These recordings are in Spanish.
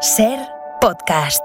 Ser Podcast.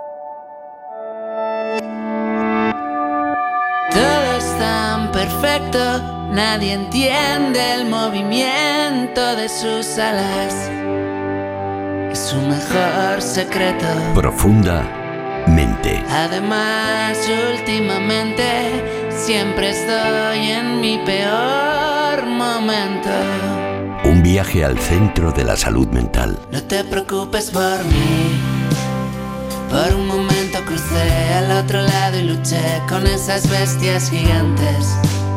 Todo es tan perfecto, nadie entiende el movimiento de sus alas. Es su mejor secreto. Profundamente. Además, últimamente siempre estoy en mi peor momento. Un viaje al centro de la salud mental. No te preocupes por mí. Por un momento crucé al otro lado y luché con esas bestias gigantes.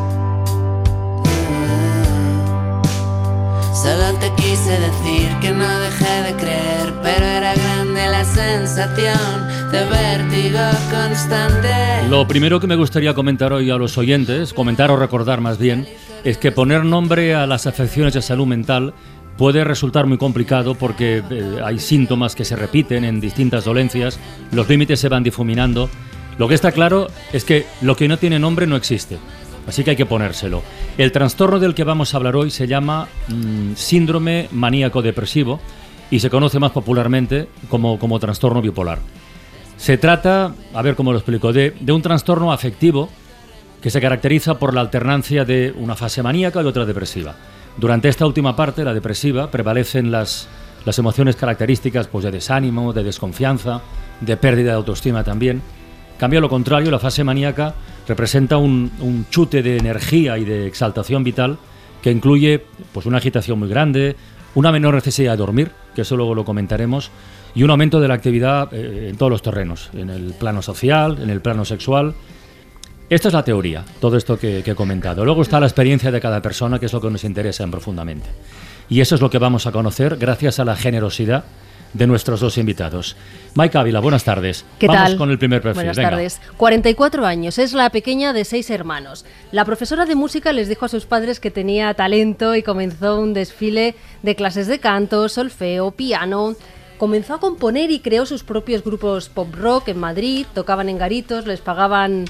Solo te quise decir que no dejé de creer, pero era grande la sensación de vértigo constante. Lo primero que me gustaría comentar hoy a los oyentes, comentar o recordar más bien, es que poner nombre a las afecciones de salud mental puede resultar muy complicado porque hay síntomas que se repiten en distintas dolencias, los límites se van difuminando. Lo que está claro es que lo que no tiene nombre no existe, así que hay que ponérselo. El trastorno del que vamos a hablar hoy se llama síndrome maníaco-depresivo y se conoce más popularmente como trastorno bipolar. Se trata, a ver cómo lo explico, de un trastorno afectivo que se caracteriza por la alternancia de una fase maníaca y otra depresiva. Durante esta última parte, la depresiva, prevalecen las emociones características pues, de desánimo, de desconfianza, de pérdida de autoestima también. Cambio lo contrario, la fase maníaca representa un chute de energía y de exaltación vital que incluye pues, una agitación muy grande, una menor necesidad de dormir, que eso luego lo comentaremos, y un aumento de la actividad en todos los terrenos, en el plano social, en el plano sexual. Esta es la teoría, todo esto que he comentado. Luego está la experiencia de cada persona, que es lo que nos interesa profundamente. Y eso es lo que vamos a conocer gracias a la generosidad de nuestros dos invitados. Maika Ávila, buenas tardes. ¿Qué tal? Vamos con el primer perfil. Buenas Venga. tardes. 44 años, es la pequeña de 6 hermanos. La profesora de música les dijo a sus padres que tenía talento y comenzó un desfile de clases de canto, solfeo, piano. Comenzó a componer y creó sus propios grupos pop rock en Madrid, tocaban en garitos, les pagaban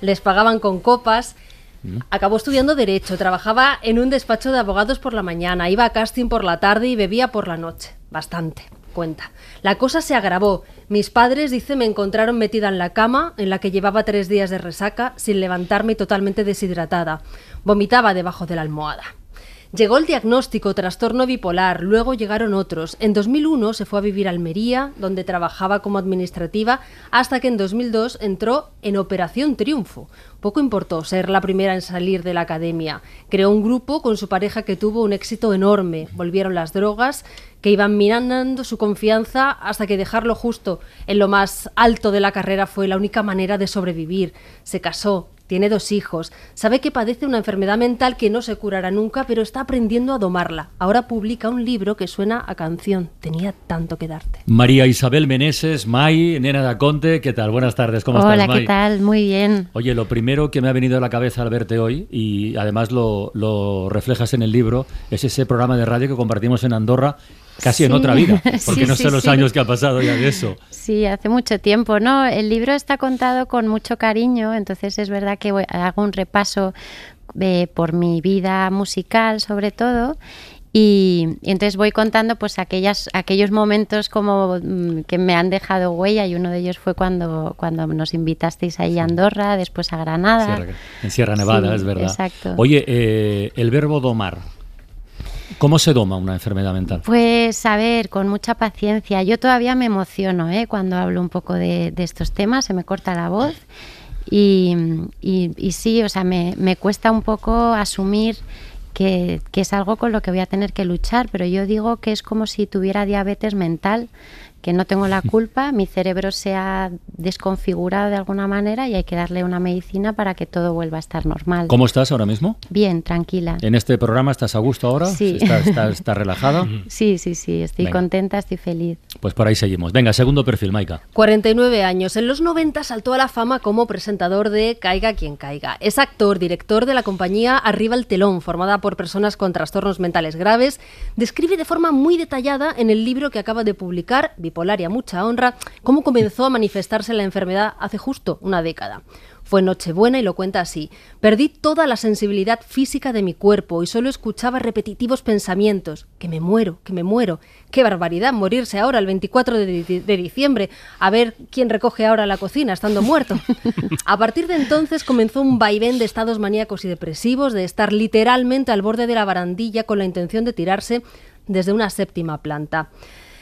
con copas. Acabó estudiando Derecho, trabajaba en un despacho de abogados por la mañana, iba a casting por la tarde y bebía por la noche. Bastante, cuenta. La cosa se agravó. Mis padres, dice, me encontraron metida en la cama, en la que llevaba 3 días de resaca, sin levantarme y totalmente deshidratada. Vomitaba debajo de la almohada. Llegó el diagnóstico, trastorno bipolar, luego llegaron otros. En 2001 se fue a vivir a Almería, donde trabajaba como administrativa, hasta que en 2002 entró en Operación Triunfo. Poco importó ser la primera en salir de la academia. Creó un grupo con su pareja que tuvo un éxito enorme. Volvieron las drogas, que iban minando su confianza hasta que dejarlo justo en lo más alto de la carrera fue la única manera de sobrevivir. Se casó. Tiene 2 hijos, sabe que padece una enfermedad mental que no se curará nunca, pero está aprendiendo a domarla. Ahora publica un libro que suena a canción. Tenía tanto que darte. María Isabel Meneses, Mai, nena da Conte, ¿qué tal? Buenas tardes, ¿cómo estás, Mai? Hola, ¿qué tal? Muy bien. Oye, lo primero que me ha venido a la cabeza al verte hoy, y además lo reflejas en el libro, es ese programa de radio que compartimos en Andorra, casi en otra vida, porque no sé los años que ha pasado ya de eso. Sí, hace mucho tiempo, ¿no? El libro está contado con mucho cariño, entonces es verdad que hago un repaso por mi vida musical, sobre todo, y entonces voy contando pues aquellos momentos como que me han dejado huella, y uno de ellos fue cuando nos invitasteis ahí a Andorra, después a Granada. En Sierra Nevada, sí, es verdad. Exacto. Oye, el verbo domar, ¿cómo se doma una enfermedad mental? Pues a ver, con mucha paciencia. Yo todavía me emociono cuando hablo un poco de estos temas, se me corta la voz y sí, o sea, me cuesta un poco asumir que es algo con lo que voy a tener que luchar, pero yo digo que es como si tuviera diabetes mental, que no tengo la culpa, mi cerebro se ha desconfigurado de alguna manera y hay que darle una medicina para que todo vuelva a estar normal. ¿Cómo estás ahora mismo? Bien, tranquila. ¿En este programa estás a gusto ahora? Sí. ¿Estás relajada? Sí, estoy contenta, estoy feliz. Pues por ahí seguimos. Venga, segundo perfil, Maika. 49 años. En los 90 saltó a la fama como presentador de Caiga quien caiga. Es actor, director de la compañía Arriba el telón, formada por personas con trastornos mentales graves. Describe de forma muy detallada en el libro que acaba de publicar, Bipolar y a mucha honra, cómo comenzó a manifestarse la enfermedad hace justo una década. Fue Nochebuena y lo cuenta así: perdí toda la sensibilidad física de mi cuerpo y solo escuchaba repetitivos pensamientos. Que me muero, que me muero. Qué barbaridad morirse ahora el 24 de diciembre. A ver quién recoge ahora la cocina estando muerto. A partir de entonces comenzó un vaivén de estados maníacos y depresivos, de estar literalmente al borde de la barandilla con la intención de tirarse desde una 7ª planta.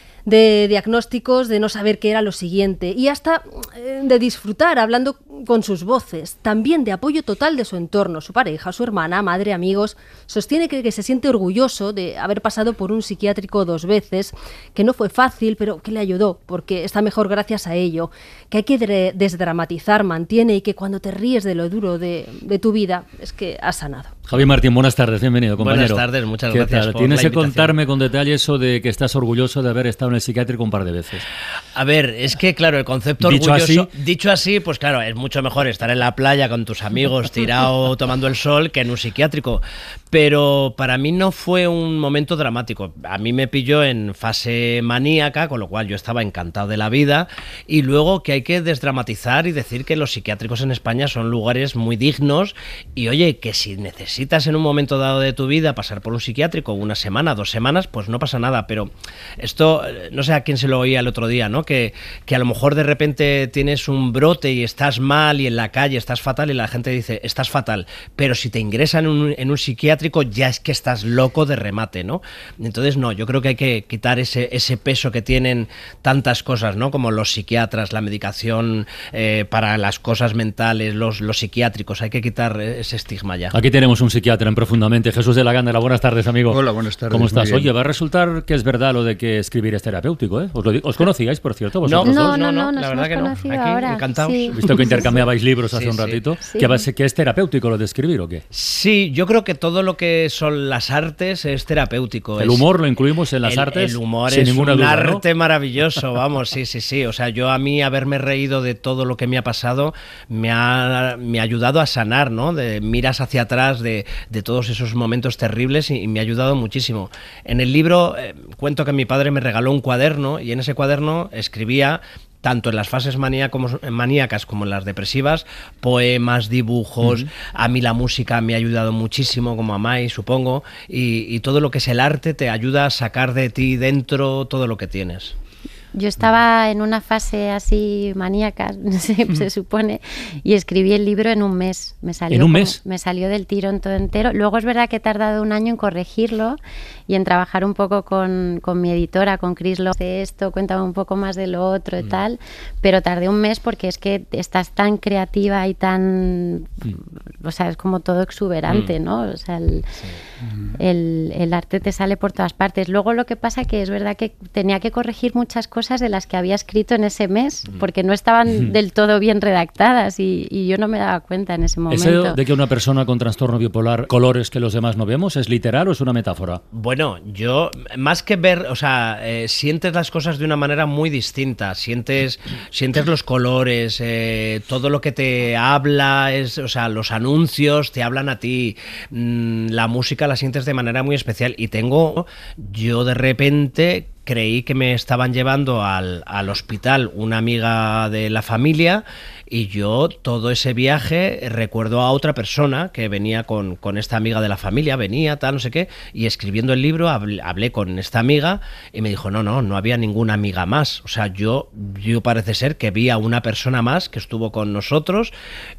De diagnósticos, de no saber qué era lo siguiente y hasta de disfrutar hablando con sus voces, también de apoyo total de su entorno, su pareja, su hermana, madre, amigos. Sostiene que se siente orgulloso de haber pasado por un psiquiátrico 2 veces, que no fue fácil, pero que le ayudó, porque está mejor gracias a ello, que hay que desdramatizar, mantiene, y que cuando te ríes de lo duro de tu vida, es que has sanado. Javi Martín, buenas tardes, bienvenido, compañero. Buenas tardes, muchas gracias por Tienes la que contarme con detalle eso de que estás orgulloso de haber estado en el psiquiátrico un par de veces. A ver, es que claro, el concepto orgulloso, dicho así, pues claro, es mucho mejor estar en la playa con tus amigos tirado tomando el sol que en un psiquiátrico, pero para mí no fue un momento dramático. A mí me pilló en fase maníaca, con lo cual yo estaba encantado de la vida, y luego que hay que desdramatizar y decir que los psiquiátricos en España son lugares muy dignos, y oye, que si necesitas en un momento dado de tu vida pasar por un psiquiátrico 1 semana, 2 semanas, pues no pasa nada. Pero esto, no sé a quién se lo oía el otro día, ¿no? Que a lo mejor de repente tienes un brote y estás mal y en la calle estás fatal y la gente dice, estás fatal, pero si te ingresan en un psiquiátrico ya es que estás loco de remate, ¿no? Entonces no, yo creo que hay que quitar ese peso que tienen tantas cosas, ¿no? Como los psiquiatras, la medicación para las cosas mentales, los psiquiátricos, hay que quitar ese estigma ya. Aquí tenemos un psiquiatra en Profundamente, Jesús de la Gándara. Buenas tardes, amigo. Hola, buenas tardes. ¿Cómo estás? Oye, va a resultar que es verdad lo de que escribir es terapéutico, ¿eh? ¿Os conocíais, por cierto, vosotros dos? No, la nos verdad hemos que no. conocido Aquí, ahora. encantados. Sí. He visto que intercambiabais libros hace un ratito. Sí. ¿Que es terapéutico lo de escribir o qué? Sí, yo creo que todo lo que son las artes es terapéutico. ¿El humor lo incluimos en las artes? El humor sin es ninguna un duda, arte maravilloso, vamos, sí. O sea, a mí haberme reído de todo lo que me ha pasado me ha ayudado a sanar, ¿no? Miras hacia atrás de todos esos momentos terribles y me ha ayudado muchísimo. En el libro cuento que mi padre me regaló un cuaderno y en ese cuaderno escribía, tanto en las fases maníacas como en las depresivas, poemas, dibujos. A mí la música me ha ayudado muchísimo, como a Mai, supongo, y todo lo que es el arte te ayuda a sacar de ti dentro todo lo que tienes. Yo estaba en una fase así maníaca, se supone, y escribí el libro en un mes. ¿En un mes? Me salió del tirón todo entero. Luego es verdad que he tardado 1 año en corregirlo y en trabajar un poco con mi editora, con Chris López, de esto, cuéntame un poco más de lo otro y tal, pero tardé 1 mes porque es que estás tan creativa y tan... O sea, es como todo exuberante, ¿no? O sea, el arte te sale por todas partes. Luego lo que pasa que es verdad que tenía que corregir muchas cosas de las que había escrito en ese mes, porque no estaban del todo bien redactadas y yo no me daba cuenta en ese momento. ¿Eso de que una persona con trastorno bipolar colores que los demás no vemos es literal o es una metáfora? Bueno, yo, más que ver, o sea, sientes las cosas de una manera muy distinta, sientes los colores, todo lo que te habla, o sea, los anuncios te hablan a ti, la música la sientes de manera muy especial y yo de repente creí que me estaban llevando al hospital una amiga de la familia y yo todo ese viaje recuerdo a otra persona que venía con esta amiga de la familia, tal, no sé qué, y escribiendo el libro hablé con esta amiga y me dijo, no había ninguna amiga más. O sea, yo parece ser que vi a una persona más que estuvo con nosotros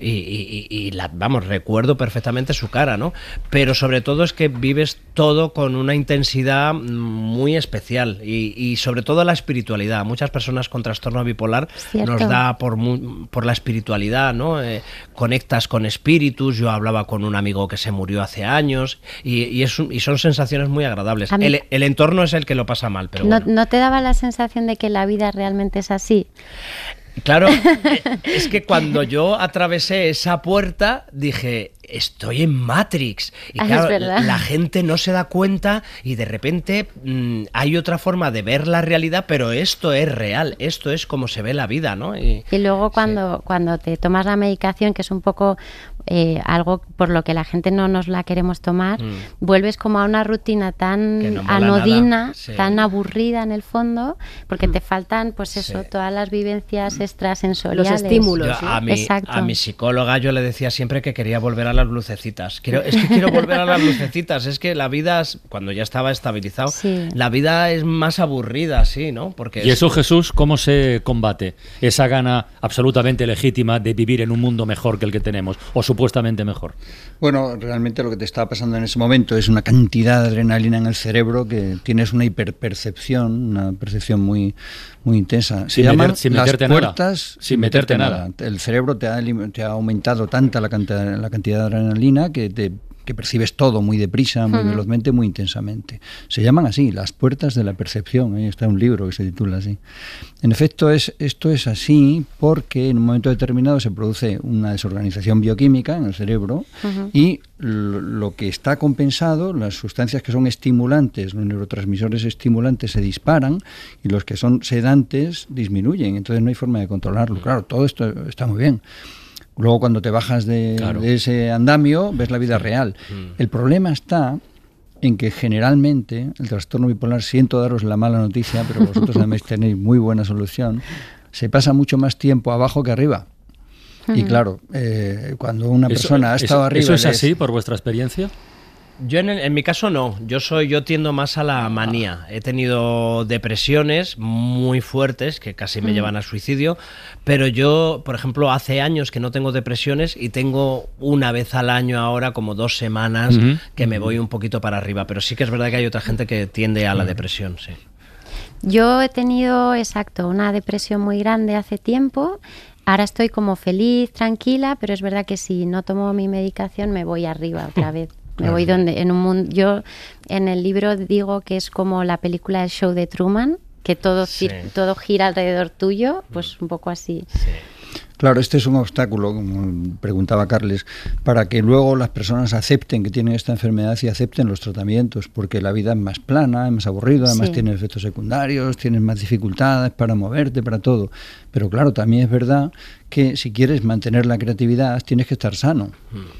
y recuerdo perfectamente su cara, ¿no? Pero sobre todo es que vives todo con una intensidad muy especial y sobre todo la espiritualidad. Muchas personas con trastorno bipolar nos da por la espiritualidad, ¿no? Conectas con espíritus. Yo hablaba con un amigo que se murió hace años y son sensaciones muy agradables. El entorno es el que lo pasa mal, pero bueno. ¿No te daba la sensación de que la vida realmente es así? Claro, es que cuando yo atravesé esa puerta dije, estoy en Matrix. Y Ah, claro, es verdad. la gente no se da cuenta y de repente hay otra forma de ver la realidad, pero esto es real, esto es como se ve la vida, ¿no? Y luego cuando te tomas la medicación, que es un poco algo por lo que la gente no nos la queremos tomar, vuelves como a una rutina Que tan no mola anodina, nada. Sí. tan aburrida en el fondo, porque te faltan, pues eso, Sí. todas las vivencias extrasensoriales. Los estímulos. Yo ¿no? Exacto. a mi psicóloga yo le decía siempre que quería volver a las lucecitas. Es que quiero volver a las lucecitas. Es que la vida, cuando ya estaba estabilizado, Sí. la vida es más aburrida, sí, ¿no? Porque ¿Y eso, Jesús, cómo se combate? Esa gana absolutamente legítima de vivir en un mundo mejor que el que tenemos, o supuestamente mejor. Bueno, realmente lo que te estaba pasando en ese momento es una cantidad de adrenalina en el cerebro que tienes una hiperpercepción, una percepción muy, muy intensa. Se llaman sin las meterte nada. puertas Sin meterte nada. El cerebro te ha aumentado tanta la cantidad de adrenalina que percibes todo muy deprisa, muy velozmente, muy intensamente. Se llaman así, las puertas de la percepción. Ahí está un libro que se titula así. En efecto, esto es así porque en un momento determinado se produce una desorganización bioquímica en el cerebro y lo que está compensado, las sustancias que son estimulantes, los neurotransmisores estimulantes se disparan y los que son sedantes disminuyen. Entonces no hay forma de controlarlo. Claro, todo esto está muy bien. Luego cuando te bajas de ese andamio ves la vida real. El problema está en que generalmente el trastorno bipolar, siento daros la mala noticia, pero vosotros además tenéis muy buena solución, se pasa mucho más tiempo abajo que arriba. Y claro, cuando una persona ha estado arriba... ¿Eso es así por vuestra experiencia? Yo en mi caso no, yo tiendo más a la manía. He tenido depresiones muy fuertes que casi me llevan al suicidio, pero yo, por ejemplo, hace años que no tengo depresiones y tengo una vez al año ahora como 2 semanas que me voy un poquito para arriba, pero sí que es verdad que hay otra gente que tiende a la depresión, sí. Yo he tenido, una depresión muy grande hace tiempo. Ahora estoy como feliz, tranquila, pero es verdad que si no tomo mi medicación me voy arriba otra vez. Me voy en un mundo. Yo en el libro digo que es como la película El show de Truman, que todo gira alrededor tuyo, pues un poco así. Sí. Claro, este es un obstáculo, como preguntaba Carles, para que luego las personas acepten que tienen esta enfermedad y acepten los tratamientos, porque la vida es más plana, es más aburrida, además tiene efectos secundarios, tienes más dificultades para moverte, para todo. Pero claro, también es verdad que si quieres mantener la creatividad tienes que estar sano.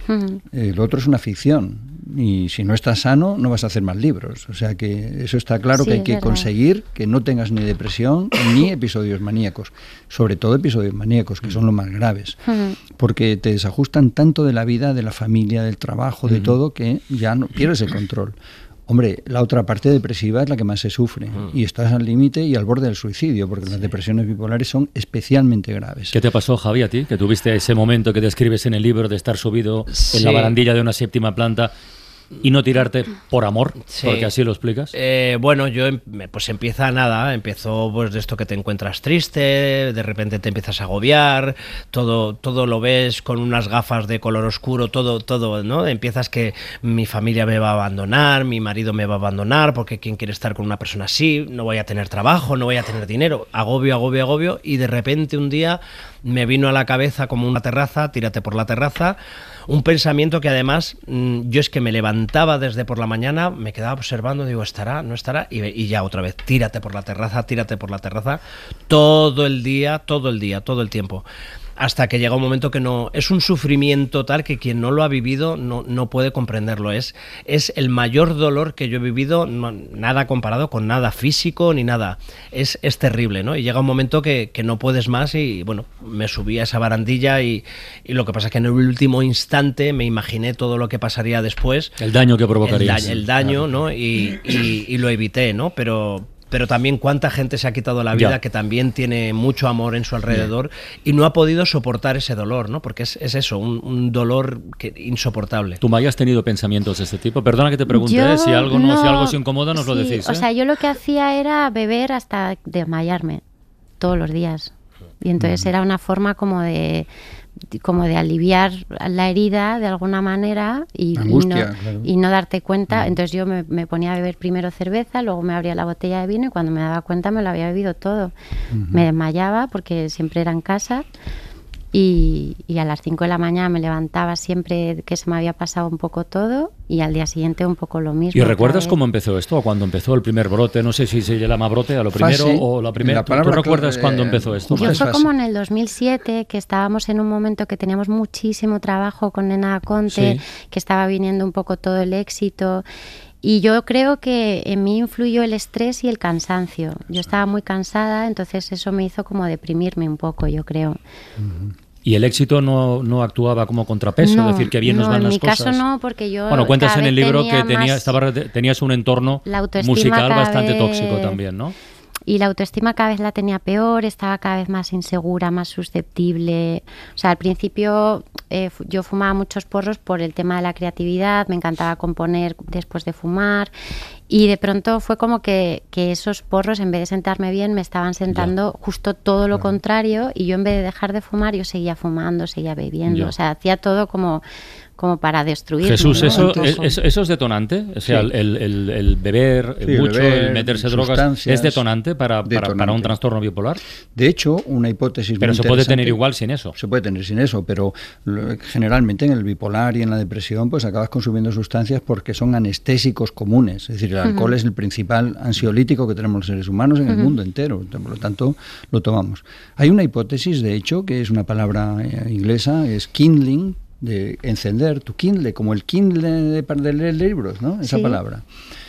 Lo otro es una ficción y si no estás sano no vas a hacer más libros. O sea que eso está claro, que hay que conseguir que no tengas ni depresión ni episodios maníacos, sobre todo episodios maníacos, que son los más graves, porque te desajustan tanto de la vida, de la familia, del trabajo, de todo, que ya no pierdes el control. Hombre, la otra parte depresiva es la que más se sufre y estás al límite y al borde del suicidio, porque las depresiones bipolares son especialmente graves. ¿Qué te pasó, Javi, a ti? Que tuviste ese momento que describes en el libro de estar subido en la barandilla de una 7ª planta y no tirarte por amor, porque así lo explicas. Bueno, pues empezó pues de esto que te encuentras triste, de repente te empiezas a agobiar, todo lo ves con unas gafas de color oscuro, todo, ¿no? Empiezas que mi familia me va a abandonar, mi marido me va a abandonar, porque ¿quién quiere estar con una persona así? No voy a tener trabajo, no voy a tener dinero, agobio, y de repente un día me vino a la cabeza como una terraza, tírate por la terraza, un pensamiento que además yo es que me levantaba desde por la mañana, me quedaba observando, digo, ¿estará? ¿No estará? Y ya otra vez, tírate por la terraza, todo el tiempo. Hasta que llega un momento que no, es un sufrimiento tal que quien no lo ha vivido no puede comprenderlo. Es el mayor dolor que yo he vivido, nada comparado con nada físico ni nada. Es terrible, ¿no? Y llega un momento que no puedes más y bueno, me subí a esa barandilla y lo que pasa es que en el último instante me imaginé todo lo que pasaría después. El daño que provocaría. El daño, ¿no? Y lo evité, ¿no? Pero también cuánta gente se ha quitado la vida que también tiene mucho amor en su alrededor y no ha podido soportar ese dolor, ¿no? Porque es eso, un dolor insoportable. ¿Tú, Maya, has tenido pensamientos de este tipo? Perdona que te pregunte, si algo os incomoda nos lo decís. O sea, yo lo que hacía era beber hasta desmayarme todos los días. Y entonces era una forma como de aliviar la herida de alguna manera y no darte cuenta. Entonces yo me ponía a beber primero cerveza, luego me abría la botella de vino y cuando me daba cuenta me lo había bebido todo. Me desmayaba porque siempre era en casa Y a las 5 de la mañana me levantaba siempre que se me había pasado un poco todo, y al día siguiente un poco lo mismo. ¿Y recuerdas cómo empezó esto? ¿O cuando empezó el primer brote? No sé si se llama brote a lo primero o la primera. ¿Tú recuerdas cuándo empezó esto? Yo fue como en el 2007, que estábamos en un momento que teníamos muchísimo trabajo con Nena Conte, que estaba viniendo un poco todo el éxito. Y yo creo que en mí influyó el estrés y el cansancio. Yo estaba muy cansada, entonces eso me hizo como deprimirme un poco, yo creo. ¿Y el éxito no actuaba como contrapeso? No, es decir, que bien nos van las cosas. En mi caso no, porque yo... Bueno, cuentas en el libro que tenías un entorno musical bastante tóxico también, ¿no? Y la autoestima cada vez la tenía peor, estaba cada vez más insegura, más susceptible. O sea, al principio yo fumaba muchos porros por el tema de la creatividad, me encantaba componer después de fumar, y de pronto fue como que esos porros, en vez de sentarme bien, me estaban sentando justo todo lo contrario, y yo en vez de dejar de fumar, yo seguía fumando, seguía bebiendo. O sea, hacía todo como para destruirme. Jesús, ¿no? ¿eso es detonante? O sea, el beber mucho, el meterse drogas, ¿es detonante para un trastorno bipolar? De hecho, una hipótesis pero se puede tener igual sin eso. Se puede tener sin eso, pero generalmente en el bipolar y en la depresión pues acabas consumiendo sustancias porque son anestésicos comunes. Es decir, el alcohol es el principal ansiolítico que tenemos los seres humanos en el mundo entero. Por lo tanto, lo tomamos. Hay una hipótesis, de hecho, que es una palabra inglesa, es kindling, de encender, tu Kindle, como el Kindle de leer libros, ¿no? Esa palabra,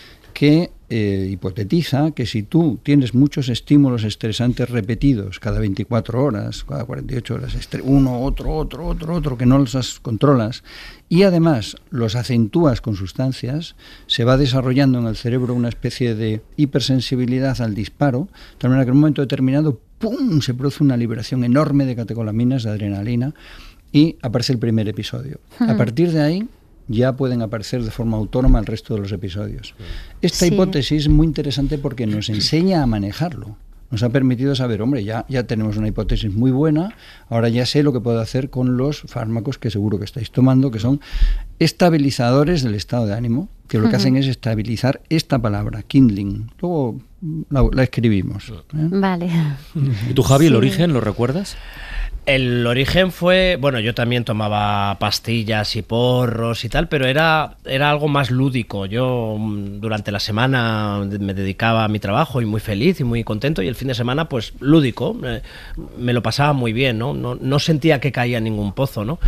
que hipotetiza que si tú tienes muchos estímulos estresantes repetidos cada 24 horas, cada 48 horas, uno, otro, que no los controlas, y además los acentúas con sustancias, se va desarrollando en el cerebro una especie de hipersensibilidad al disparo, de tal manera que en un momento determinado, ¡pum!, se produce una liberación enorme de catecolaminas, de adrenalina, y aparece el primer episodio. A partir de ahí ya pueden aparecer de forma autónoma el resto de los episodios. Esta hipótesis es muy interesante porque nos enseña a manejarlo. Nos ha permitido saber, hombre, ya tenemos una hipótesis muy buena, ahora ya sé lo que puedo hacer con los fármacos que seguro que estáis tomando, que son estabilizadores del estado de ánimo, que lo que hacen es estabilizar esta palabra, kindling. Luego la escribimos. Vale. ¿Y tú, Javi, el origen lo recuerdas? El origen fue, bueno, yo también tomaba pastillas y porros y tal, pero era algo más lúdico. Yo durante la semana me dedicaba a mi trabajo y muy feliz y muy contento, y el fin de semana pues lúdico, me lo pasaba muy bien, ¿no? No sentía que caía en ningún pozo, ¿no?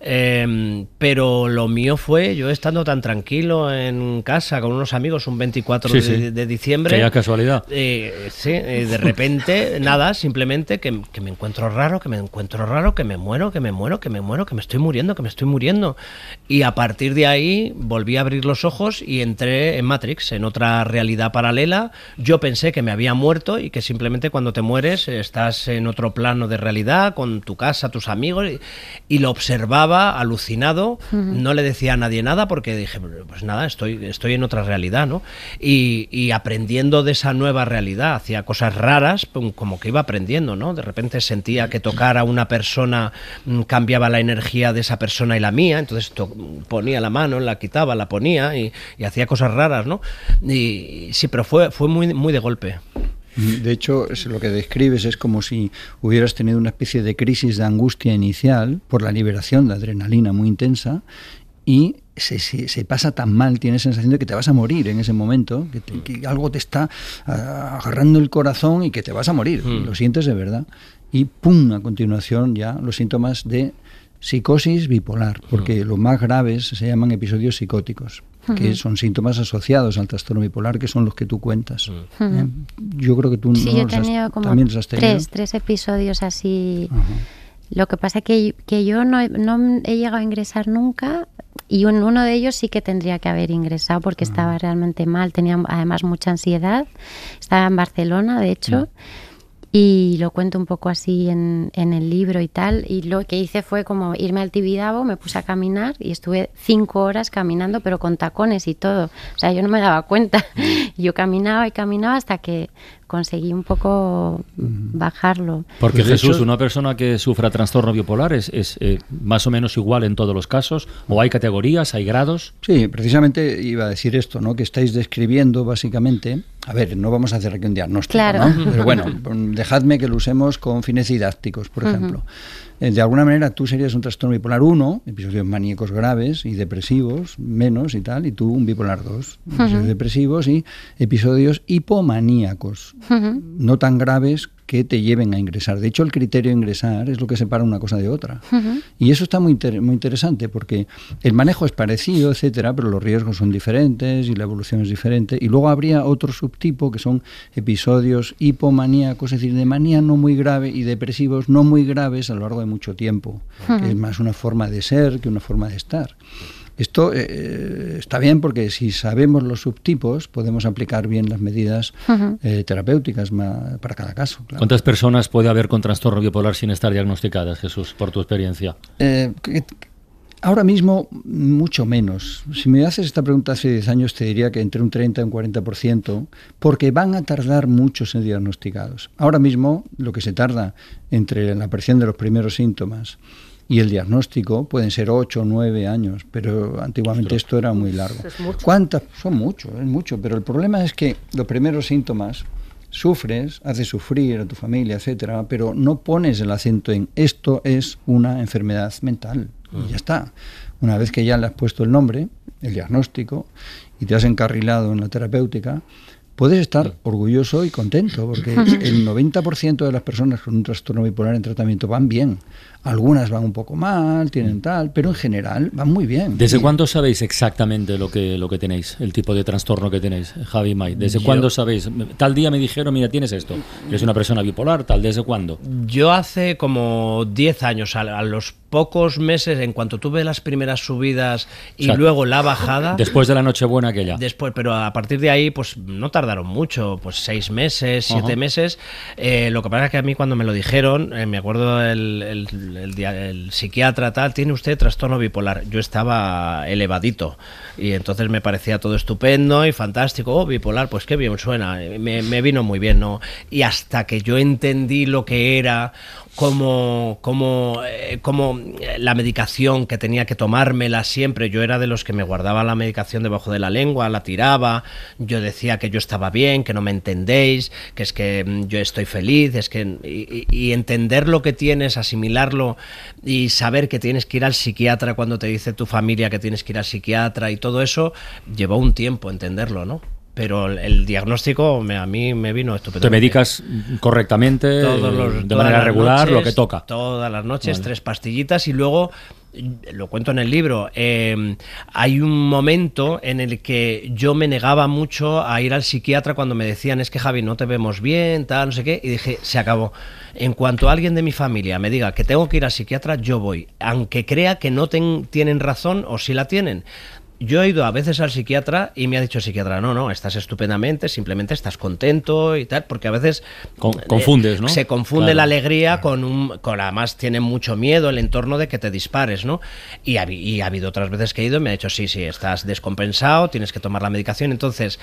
Pero lo mío fue yo estando tan tranquilo en casa con unos amigos un 24 de diciembre. Qué casualidad. De repente, nada, simplemente que me encuentro raro, que me muero, que me estoy muriendo. Y a partir de ahí volví a abrir los ojos y entré en Matrix, en otra realidad paralela. Yo pensé que me había muerto y que simplemente cuando te mueres estás en otro plano de realidad, con tu casa, tus amigos, y lo observaba alucinado. No le decía a nadie nada porque dije, pues nada, estoy en otra realidad, ¿no? Y aprendiendo de esa nueva realidad, hacía cosas raras, como que iba aprendiendo, ¿no? De repente sentía que tocar a una persona cambiaba la energía de esa persona y la mía, entonces ponía la mano, la quitaba, la ponía y hacía cosas raras, ¿no? Y sí, pero fue muy, muy de golpe. De hecho, lo que describes es como si hubieras tenido una especie de crisis de angustia inicial por la liberación de adrenalina muy intensa, y se pasa tan mal, tienes sensación de que te vas a morir en ese momento, que algo te está agarrando el corazón y que te vas a morir, lo sientes de verdad. Y ¡pum!, a continuación ya los síntomas de psicosis bipolar, porque los más graves se llaman episodios psicóticos, que son síntomas asociados al trastorno bipolar, que son los que tú cuentas. Yo creo que tú yo he tenido como también los has tenido. Tres episodios así. Lo que pasa es que yo no he llegado a ingresar nunca, y uno de ellos sí que tendría que haber ingresado porque estaba realmente mal, tenía además mucha ansiedad, estaba en Barcelona, de hecho, y lo cuento un poco así en el libro y tal, y lo que hice fue como irme al Tibidabo, me puse a caminar y estuve 5 horas caminando, pero con tacones y todo, o sea, yo no me daba cuenta, yo caminaba y caminaba hasta que conseguí un poco bajarlo. Porque Pues de Jesús, hecho, una persona que sufra trastorno bipolar es más o menos igual en todos los casos, o hay categorías, hay grados. Sí, precisamente iba a decir esto, ¿no? Que estáis describiendo básicamente, a ver, no vamos a hacer aquí un diagnóstico, Claro. ¿no? Pero bueno, dejadme que lo usemos con fines didácticos, por ejemplo. De alguna manera tú serías un trastorno bipolar 1, episodios maníacos graves y depresivos, menos y tal, y tú un bipolar 2, episodios depresivos y episodios hipomaníacos, no tan graves que te lleven a ingresar. De hecho, el criterio de ingresar es lo que separa una cosa de otra. Y eso está muy interesante porque el manejo es parecido, etcétera, pero los riesgos son diferentes y la evolución es diferente. Y luego habría otro subtipo que son episodios hipomaníacos, es decir, de manía no muy grave y depresivos no muy graves a lo largo de mucho tiempo, que es más una forma de ser que una forma de estar. Esto está bien porque si sabemos los subtipos podemos aplicar bien las medidas terapéuticas para cada caso. Claro. ¿Cuántas personas puede haber con trastorno bipolar sin estar diagnosticadas, Jesús, por tu experiencia? Ahora mismo, mucho menos. Si me haces esta pregunta hace 10 años, te diría que entre un 30 y un 40%, porque van a tardar mucho en ser diagnosticados. Ahora mismo, lo que se tarda entre la aparición de los primeros síntomas y el diagnóstico pueden ser 8 o 9 años, pero antiguamente esto era muy largo. Es mucho. ¿Cuántas? Son mucho, es mucho, pero el problema es que los primeros síntomas sufres, haces sufrir a tu familia, etcétera, pero no pones el acento en esto es una enfermedad mental y ya está. Una vez que ya le has puesto el nombre, el diagnóstico y te has encarrilado en la terapéutica, puedes estar orgulloso y contento, porque el 90% de las personas con un trastorno bipolar en tratamiento van bien. Algunas van un poco mal, tienen tal, pero en general van muy bien. ¿Desde cuándo sabéis exactamente lo que tenéis, el tipo de trastorno que tenéis, Javi y Mai? ¿Desde cuándo sabéis? Tal día me dijeron, mira, tienes esto, eres una persona bipolar, tal, ¿desde cuándo? Yo hace como 10 años, a los pocos meses, en cuanto tuve las primeras subidas y luego la bajada... Después de la Nochebuena aquella. Después, pero a partir de ahí, pues no tardaron mucho, pues 6 meses, 7 meses. Lo que pasa es que a mí cuando me lo dijeron, me acuerdo el psiquiatra tal, tiene usted trastorno bipolar. Yo estaba elevadito y entonces me parecía todo estupendo y fantástico. Bipolar, pues qué bien suena, me vino muy bien, ¿no? Y hasta que yo entendí lo que era, como la medicación, que tenía que tomármela siempre. Yo era de los que me guardaba la medicación debajo de la lengua, la tiraba, yo decía que yo estaba bien, que no me entendéis, que es que yo estoy feliz, es que y entender lo que tienes, asimilarlo y saber que tienes que ir al psiquiatra cuando te dice tu familia que tienes que ir al psiquiatra y todo eso, llevó un tiempo entenderlo, ¿no? Pero el diagnóstico a mí me vino estupendo. ¿Te medicas correctamente, de manera regular, noches, lo que toca? Todas las noches, 3 pastillitas y luego, lo cuento en el libro, hay un momento en el que yo me negaba mucho a ir al psiquiatra cuando me decían, es que Javi, no te vemos bien, tal, no sé qué, y dije, se acabó. En cuanto alguien de mi familia me diga que tengo que ir al psiquiatra, yo voy, aunque crea que no tienen razón o si la tienen. Yo he ido a veces al psiquiatra y me ha dicho el psiquiatra, no, estás estupendamente, simplemente estás contento y tal, porque a veces confundes, ¿no? Se confunde la alegría con además tiene mucho miedo el entorno de que te dispares, ¿no? Y ha habido otras veces que he ido y me ha dicho, sí, estás descompensado, tienes que tomar la medicación. Entonces,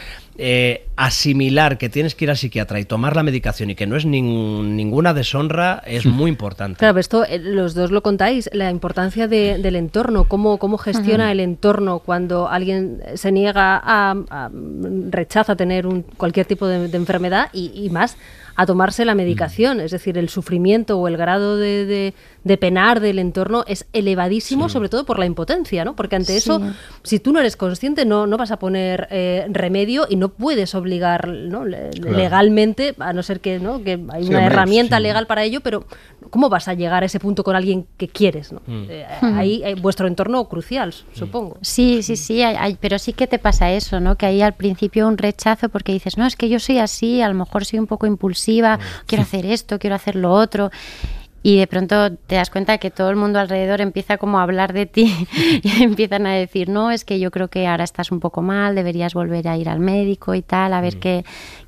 asimilar que tienes que ir al psiquiatra y tomar la medicación y que no es ninguna deshonra es muy importante. Claro, esto los dos lo contáis, la importancia del entorno, cómo gestiona el entorno cuando alguien se niega rechaza tener cualquier tipo de enfermedad y más a tomarse la medicación. Es decir, el sufrimiento o el grado de penar del entorno es elevadísimo, sobre todo por la impotencia, ¿no? Porque ante eso, si tú no eres consciente, no vas a poner remedio y no puedes obligar, ¿no? Legalmente, a no ser que hay una herramienta legal para ello, pero ¿cómo vas a llegar a ese punto con alguien que quieres, ¿no? Ahí vuestro entorno crucial, supongo. Sí, pero sí que te pasa eso, ¿no? Que hay al principio un rechazo porque dices, no, es que yo soy así, a lo mejor soy un poco impulsiva, quiero hacer esto, quiero hacer lo otro. Y de pronto te das cuenta que todo el mundo alrededor empieza como a hablar de ti y empiezan a decir, no, es que yo creo que ahora estás un poco mal, deberías volver a ir al médico y tal, a ver qué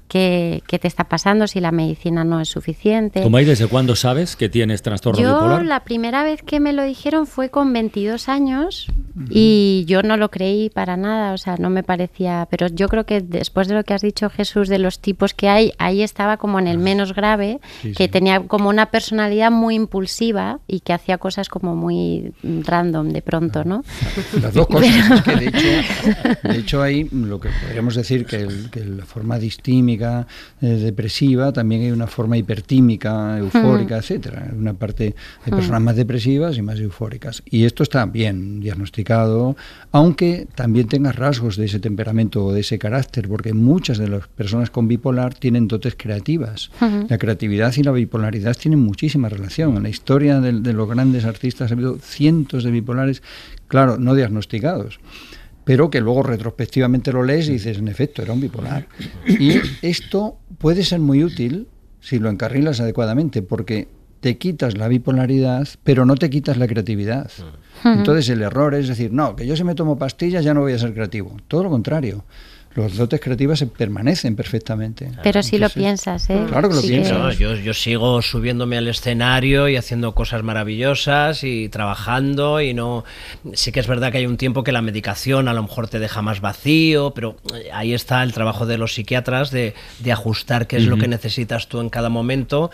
te está pasando, si la medicina no es suficiente. ¿Tú, Mai, desde cuándo sabes que tienes trastorno bipolar? Yo la primera vez que me lo dijeron fue con 22 años, Y yo no lo creí para nada, o sea, no me parecía, pero yo creo que después de lo que has dicho, Jesús, de los tipos que hay, ahí estaba como en el menos grave, que tenía como una personalidad muy impulsiva y que hacía cosas como muy random de pronto, ¿no? Las dos cosas, es que de hecho hay lo que podríamos decir que la forma distímica, depresiva, también hay una forma hipertímica, eufórica, etcétera. Una parte de personas más depresivas y más eufóricas. Y esto está bien diagnosticado, aunque también tenga rasgos de ese temperamento o de ese carácter, porque muchas de las personas con bipolar tienen dotes creativas. La creatividad y la bipolaridad tienen muchísima relación. En la historia de los grandes artistas ha habido cientos de bipolares, claro, no diagnosticados, pero que luego retrospectivamente lo lees y dices, en efecto, era un bipolar. Y esto puede ser muy útil si lo encarrilas adecuadamente, porque te quitas la bipolaridad, pero no te quitas la creatividad. Entonces el error es decir, no, que yo si me tomo pastillas ya no voy a ser creativo. Todo lo contrario. Los dotes creativos se permanecen perfectamente. Pero entonces, si lo piensas, ¿eh? Claro que lo piensas. No, yo sigo subiéndome al escenario y haciendo cosas maravillosas y trabajando y no... Sí que es verdad que hay un tiempo que la medicación a lo mejor te deja más vacío, pero ahí está el trabajo de los psiquiatras de ajustar qué es lo que necesitas tú en cada momento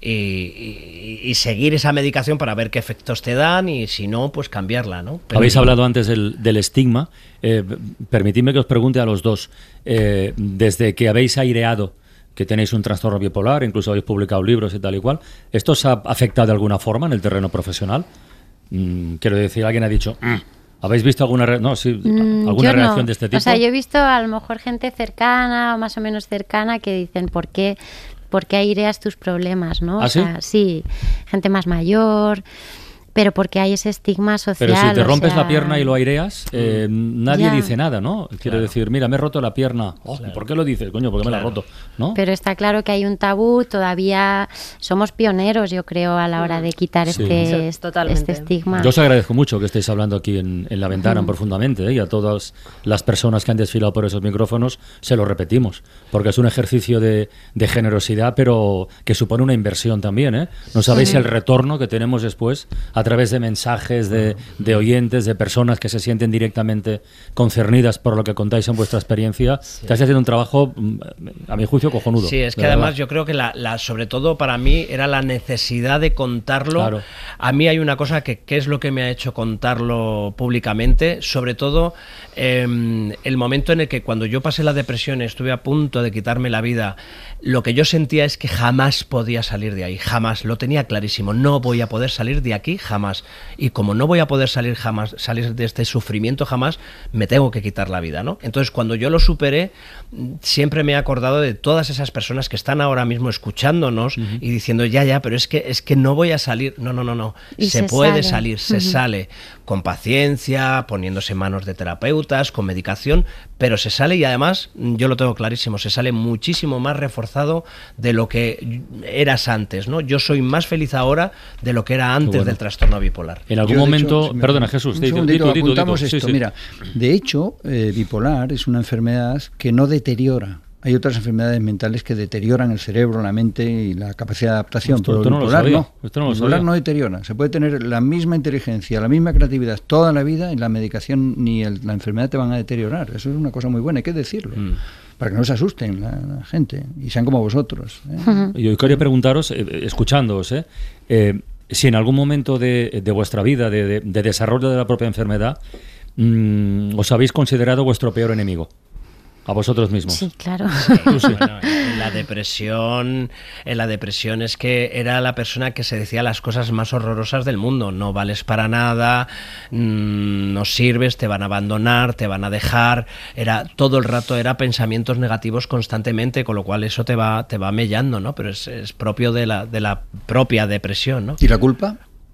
y seguir esa medicación para ver qué efectos te dan y si no, pues cambiarla, ¿no? Pero habéis hablado antes del estigma. Permitidme que os pregunte a los dos, desde que habéis aireado que tenéis un trastorno bipolar, incluso habéis publicado libros y tal y cual, ¿esto os ha afectado de alguna forma en el terreno profesional? Quiero decir, alguien ha dicho, ¿habéis visto alguna alguna reacción de este tipo? O sea, yo he visto a lo mejor gente cercana o más o menos cercana que dicen, ¿por qué aireas tus problemas, no? ¿Ah, o sea, sí, gente más mayor... Pero porque hay ese estigma social. Pero si te rompes la pierna y lo aireas, nadie dice nada, ¿no? Quiero decir, mira, me he roto la pierna. ¿Por qué lo dices, coño? ¿Por qué me la he roto? ¿No? Pero está claro que hay un tabú, todavía somos pioneros, yo creo, a la hora de quitar este estigma. Yo os agradezco mucho que estéis hablando aquí en La Ventana profundamente, y a todas las personas que han desfilado por esos micrófonos, se lo repetimos, porque es un ejercicio de generosidad, pero que supone una inversión también, ¿eh? No sabéis el retorno que tenemos después a través de mensajes de oyentes, de personas que se sienten directamente concernidas por lo que contáis en vuestra experiencia. Estáis haciendo un trabajo, a mi juicio, cojonudo. Sí, es que además yo creo que sobre todo para mí era la necesidad de contarlo. Claro. A mí hay una cosa que es lo que me ha hecho contarlo públicamente, sobre todo el momento en el que cuando yo pasé la depresión, estuve a punto de quitarme la vida, lo que yo sentía es que jamás podía salir de ahí, jamás, lo tenía clarísimo, no voy a poder salir de aquí jamás, y como no voy a poder salir de este sufrimiento jamás, me tengo que quitar la vida, ¿no? Entonces cuando yo lo superé, siempre me he acordado de todas esas personas que están ahora mismo escuchándonos y diciendo ya, pero es que no voy a salir, no, se puede salir, se sale con paciencia, poniéndose en manos de terapeutas, con medicación, pero se sale, y además, yo lo tengo clarísimo, se sale muchísimo más reforzado de lo que eras antes, ¿no? Yo soy más feliz ahora de lo que era antes del trastorno bipolar. En algún momento, perdona Jesús, apuntamos esto. Mira, de hecho, bipolar es una enfermedad que no deteriora. Hay otras enfermedades mentales que deterioran el cerebro, la mente y la capacidad de adaptación, pero el bipolar no. Bipolar no deteriora. Se puede tener la misma inteligencia, la misma creatividad toda la vida, y la medicación ni la enfermedad te van a deteriorar. Eso es una cosa muy buena, hay que decirlo. Para que no se asusten la gente y sean como vosotros. Yo quería preguntaros, escuchándoos, si en algún momento de vuestra vida, de desarrollo de la propia enfermedad, os habéis considerado vuestro peor enemigo. A vosotros mismos. Sí, claro. Sí. Bueno, en la depresión es que era la persona que se decía las cosas más horrorosas del mundo. No vales para nada, no sirves, te van a abandonar, te van a dejar. Todo el rato era pensamientos negativos constantemente, con lo cual eso te va mellando, ¿no? Pero es propio de la propia depresión, ¿no? ¿Y la culpa?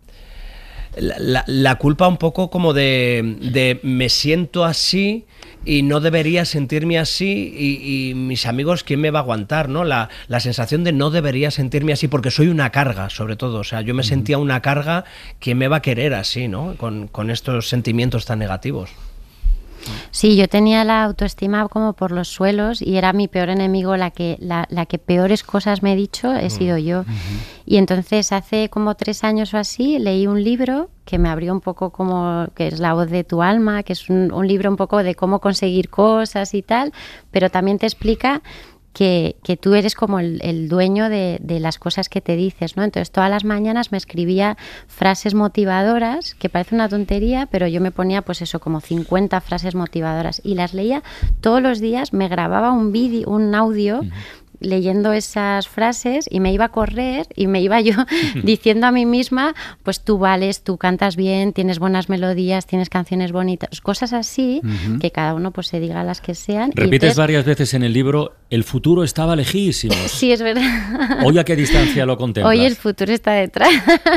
La culpa un poco como de me siento así y no debería sentirme así, y mis amigos, ¿quién me va a aguantar, ¿no? La sensación de no debería sentirme así porque soy una carga, sobre todo. O sea, yo me sentía una carga, ¿quién me va a querer así, ¿no? Con estos sentimientos tan negativos. Sí, yo tenía la autoestima como por los suelos y era mi peor enemigo, la que peores cosas me he dicho he sido yo. Y entonces hace como 3 años o así leí un libro que me abrió un poco, como que es La voz de tu alma, que es un libro un poco de cómo conseguir cosas y tal, pero también te explica que tú eres como el dueño de las cosas que te dices, ¿no? Entonces todas las mañanas me escribía frases motivadoras, que parece una tontería, pero yo me ponía pues eso, como 50 frases motivadoras y las leía todos los días, me grababa un audio leyendo esas frases y me iba a correr y me iba yo diciendo a mí misma, pues tú vales, tú cantas bien, tienes buenas melodías, tienes canciones bonitas, cosas así, que cada uno pues se diga las que sean. Repites entonces, varias veces en el libro, el futuro estaba lejísimo. Sí, es verdad. ¿Hoy a qué distancia lo contemplas? Hoy el futuro está detrás.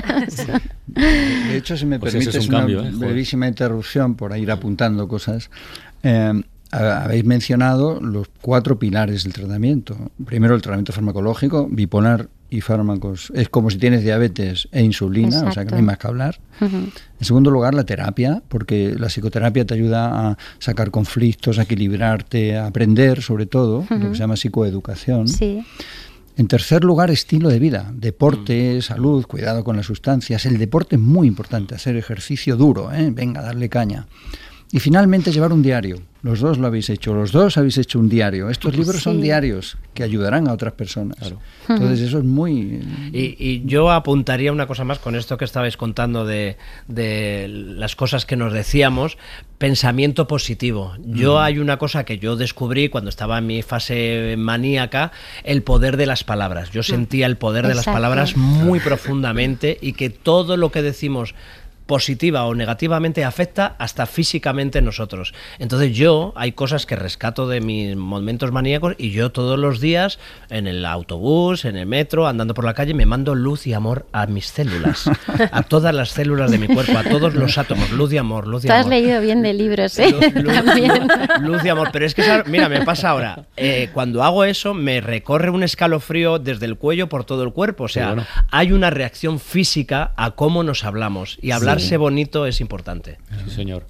De hecho, si me permites es un cambio, una brevísima interrupción por ir apuntando cosas. Habéis mencionado los 4 pilares del tratamiento. Primero, el tratamiento farmacológico, bipolar y fármacos. Es como si tienes diabetes e insulina, exacto. O sea que no hay más que hablar. En segundo lugar, la terapia, porque la psicoterapia te ayuda a sacar conflictos, a equilibrarte, a aprender, sobre todo, lo que se llama psicoeducación. Sí. En tercer lugar, estilo de vida, deporte, salud, cuidado con las sustancias. El deporte es muy importante, hacer ejercicio duro, venga, darle caña. Y finalmente llevar un diario. Los dos lo habéis hecho, los dos habéis hecho un diario. Estos libros son diarios que ayudarán a otras personas. Claro. Entonces eso es muy... Y yo apuntaría una cosa más con esto que estabais contando de las cosas que nos decíamos, pensamiento positivo. Yo hay una cosa que yo descubrí cuando estaba en mi fase maníaca, el poder de las palabras. Yo sentía el poder de las palabras muy profundamente y que todo lo que decimos positiva o negativamente afecta hasta físicamente nosotros. Entonces yo, hay cosas que rescato de mis momentos maníacos y yo todos los días en el autobús, en el metro, andando por la calle, me mando luz y amor a mis células, a todas las células de mi cuerpo, a todos los átomos, luz y amor, luz y amor. Tú has leído bien de libros, ¿eh? Luz y amor, pero es que, mira, me pasa ahora, cuando hago eso me recorre un escalofrío desde el cuello por todo el cuerpo, o sea, hay una reacción física a cómo nos hablamos y hablarse bonito es importante. Sí, señor.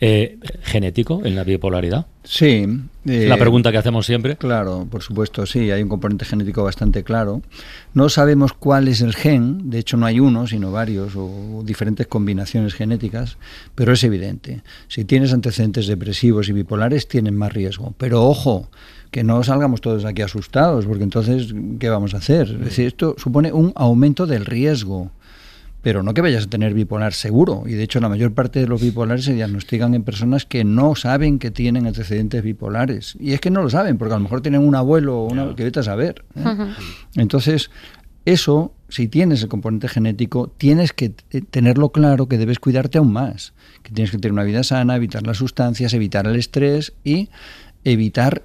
¿Genético en la bipolaridad? Sí. La pregunta que hacemos siempre. Claro, por supuesto, sí, hay un componente genético bastante claro. No sabemos cuál es el gen, de hecho no hay uno, sino varios o diferentes combinaciones genéticas, pero es evidente. Si tienes antecedentes depresivos y bipolares, tienen más riesgo. Pero ojo, que no salgamos todos aquí asustados, porque entonces, ¿qué vamos a hacer? Es decir, esto supone un aumento del riesgo. Pero no que vayas a tener bipolar seguro. Y de hecho la mayor parte de los bipolares se diagnostican en personas que no saben que tienen antecedentes bipolares. Y es que no lo saben, porque a lo mejor tienen un abuelo o una que vete a saber. Entonces, eso, si tienes el componente genético, tienes que tenerlo claro que debes cuidarte aún más. Que tienes que tener una vida sana, evitar las sustancias, evitar el estrés y evitar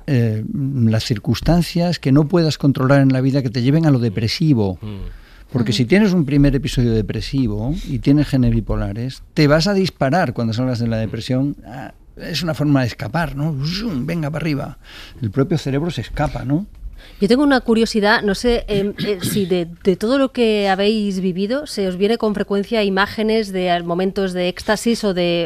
las circunstancias que no puedas controlar en la vida que te lleven a lo depresivo. Porque si tienes un primer episodio depresivo y tienes genes bipolares, te vas a disparar cuando salgas de la depresión. Es una forma de escapar, ¿no? Venga para arriba. El propio cerebro se escapa, ¿no? Yo tengo una curiosidad, no sé si de todo lo que habéis vivido se os viene con frecuencia imágenes de momentos de éxtasis o de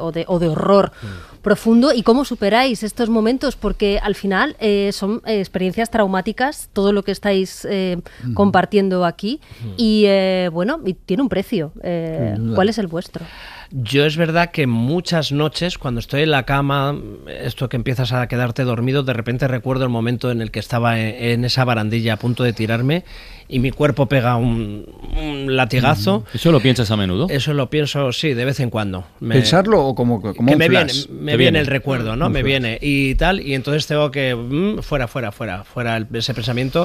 horror profundo, y cómo superáis estos momentos, porque al final son experiencias traumáticas, todo lo que estáis compartiendo aquí, y bueno, y tiene un precio. ¿Cuál es el vuestro? Yo es verdad que muchas noches cuando estoy en la cama, esto que empiezas a quedarte dormido, de repente recuerdo el momento en el que estaba en esa barandilla a punto de tirarme y mi cuerpo pega un latigazo. ¿Eso lo piensas a menudo? Eso lo pienso, sí, de vez en cuando. ¿Pensarlo o como que un me flash? Me viene el recuerdo, ¿no? Me viene y tal, y entonces tengo que fuera ese pensamiento.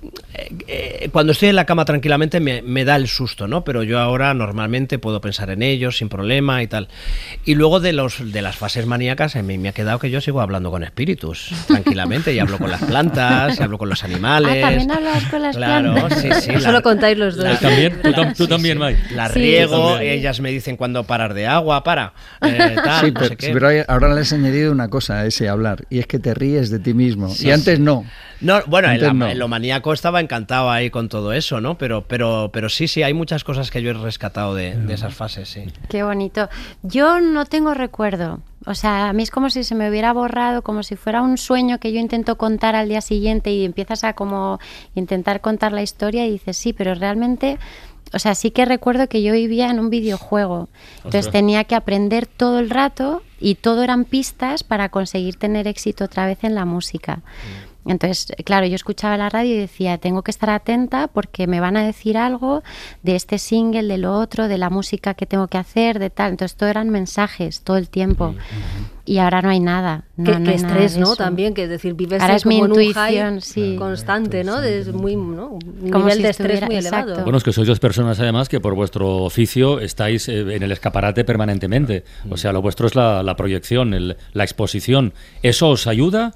Cuando estoy en la cama tranquilamente me da el susto, ¿no? Pero yo ahora normalmente puedo pensar en ello sin problema y tal. Y luego de las fases maníacas, a mí me ha quedado que yo sigo hablando con espíritus tranquilamente, y hablo con las plantas, y hablo con los animales. ¿También hablas con las plantas? Sí, Eso lo contáis los dos. ¿Tú también, Mike? Las riego, ellas me dicen cuando parar de agua, tal, sí, no sé qué. Pero ahora le has añadido una cosa a ese hablar, y es que te ríes de ti mismo. Sí, y antes no. No, bueno, en lo maníaco estaba encantado ahí con todo eso, ¿no? Pero sí, hay muchas cosas que yo he rescatado de esas fases, sí. Qué bonito. Yo no tengo recuerdo. O sea, a mí es como si se me hubiera borrado, como si fuera un sueño que yo intento contar al día siguiente y empiezas a como intentar contar la historia y dices, sí, pero realmente... O sea, sí que recuerdo que yo vivía en un videojuego, entonces tenía que aprender todo el rato y todo eran pistas para conseguir tener éxito otra vez en la música. Entonces, claro, yo escuchaba la radio y decía, tengo que estar atenta porque me van a decir algo de este single, de lo otro, de la música que tengo que hacer, de tal. Entonces, todo eran mensajes todo el tiempo. Y ahora no hay nada. Qué estrés, ¿no? También, que es decir, vives ahora es como mi intuición, en un high constante, ¿no? Es muy, ¿no? Un como nivel si de estrés muy exacto. elevado. Bueno, es que sois dos personas además que por vuestro oficio estáis en el escaparate permanentemente. O sea, lo vuestro es la proyección, la exposición. ¿Eso os ayuda